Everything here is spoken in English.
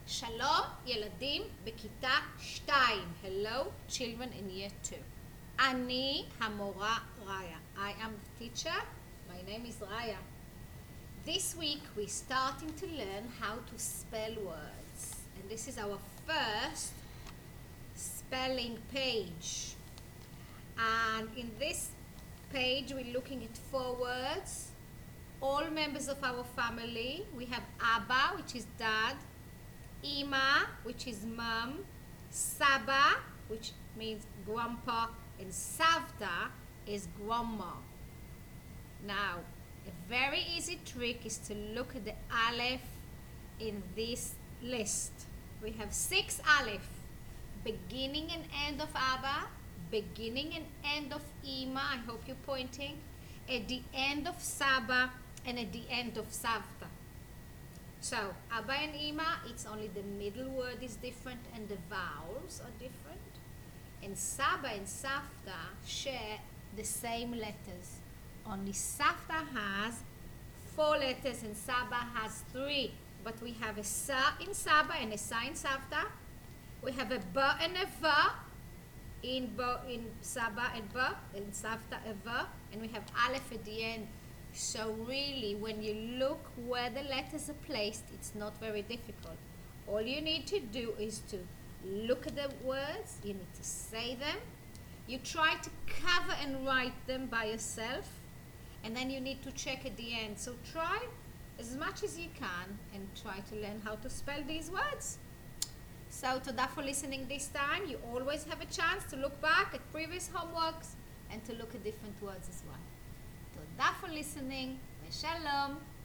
שלום ילדים בכיתה 2. Hello children in year 2. אני המורה Raya. I am the teacher. My name is Raya. This week we're starting to learn how to spell words. And this is our first spelling page. And in this page we're looking at 4 words. All members of our family. We have Abba, which is dad, Ima, which is mom, Saba, which means grandpa, and Savta is grandma. Now, a very easy trick is to look at the Aleph in this list. We have 6 Aleph, beginning and end of Abba, beginning and end of Ima, I hope you're pointing, at the end of Saba, and at the end of Savta. So, Abba and Ima, it's only the middle word is different and the vowels are different. And Saba and Savta share the same letters. Only Savta has 4 letters and Saba has 3. But we have a Sa in Saba and a Sa in Savta. We have a Ba and a Va in Saba and Ba, in Savta a Va. And we have Aleph at the end. So really, when you look where the letters are placed, it's not very difficult. All you need to do is to look at the words, you need to say them, you try to cover and write them by yourself, and then you need to check at the end. So try as much as you can and try to learn how to spell these words. So toda for listening this time. You always have a chance to look back at previous homeworks and to look at different words as well. תודה for listening, ושלום.